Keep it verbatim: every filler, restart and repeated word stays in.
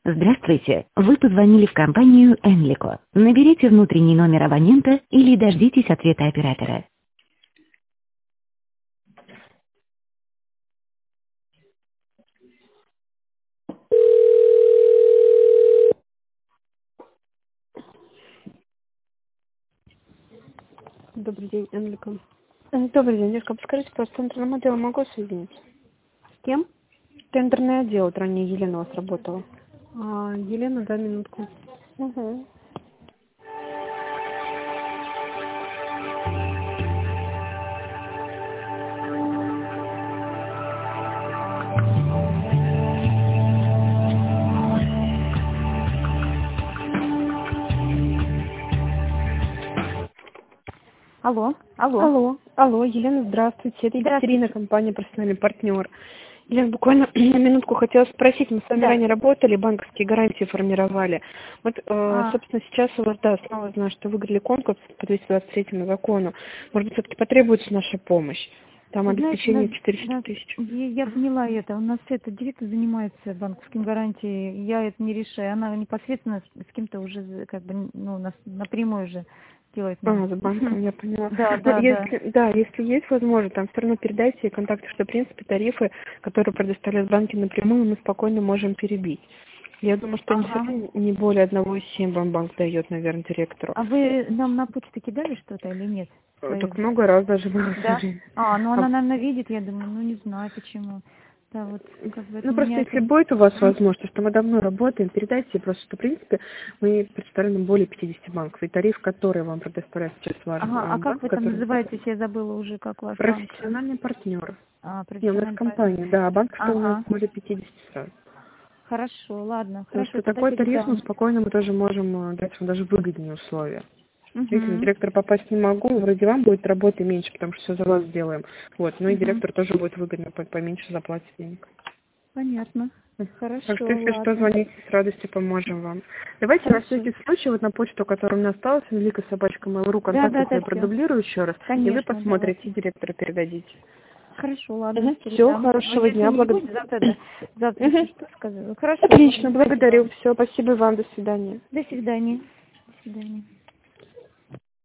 Здравствуйте. Вы позвонили в компанию Enlico. Наберите внутренний номер абонента или дождитесь ответа оператора. Добрый день, Энлика. Э, Добрый день, девушка. Подскажите, просто тендерным отделом могу соединить? С кем? Тендерный отдел, вот ранее Елена у вас работала. А, Елена, да, минутку. Угу. Алло, алло. Алло, алло, Елена, здравствуйте. Это Екатерина, компания «Профессиональный партнер». Елена, буквально на минутку хотела спросить, мы с вами Да. ранее работали, банковские гарантии формировали. Вот, э, А. собственно, сейчас у вас, да, снова знаю, что выиграли конкурс по двести двадцать третьему закону. Может быть, все-таки потребуется наша помощь? Там Вы знаете, обеспечение нас- четыреста нас- тысяч. Я, я поняла это. У нас это директор занимается банковскими гарантиями. Я это не решаю. Она непосредственно с, с кем-то уже за- как бы ну нас напрямую уже делает. нам. А, за банком, я поняла. Да, Ну, да, да. если, да, если есть возможность, там все равно передайте ей контакты, что, в принципе, тарифы, которые предоставляют банки напрямую, мы спокойно можем перебить. Я думаю, что Ага. действительно не более одного и семь вам банк дает, наверное, директору. А вы нам на почту кидали что-то или нет? Э, Свою? Так много раз даже было. Да? скажи. А, ну А, она, наверное, видит, я думаю, ну не знаю почему. Да, вот как бы это ну, просто меня если это... будет у вас возможность, что мы давно работаем, передайте ей просто, что, в принципе, мы представляем более пятидесяти банков, и тариф, который вам предоставляет сейчас ваш Ага, а, а как банк, вы там который... называетесь? Я забыла уже, как ваш банк. Профессиональный партнер. А, Не, у нас профессиональный партнер. компания, да, а банк, что у нас Ага. более пятидесяти сразу. Хорошо, ладно. Потому Хорошо, что тогда такой тариф, ну, передам. спокойно мы тоже можем э, дать вам даже выгоднее условия. Видите, на Угу. директора попасть не могу, вроде вам будет работы меньше, потому что все за вас сделаем. Вот, но и Угу. директор тоже будет выгодно, по- поменьше заплатить денег. Понятно. Так Хорошо, что, если что, ладно. звоните, с радостью поможем вам. Давайте на Хорошо. всякий случай, вот на почту, которая у меня осталась, великая собачка Mail.ru, Да, контакты да, да, свои все. продублирую еще раз, и вы Конечно, посмотрите, давайте. и директора передадите. Хорошо, ладно. Все, Передам. хорошего Ну, если дня, не благодарю. будет, завтра, да. Завтра, если что, скажу. Хорошо, Отлично, ладно, спасибо. благодарю. Все, спасибо вам, до свидания. До свидания. До свидания.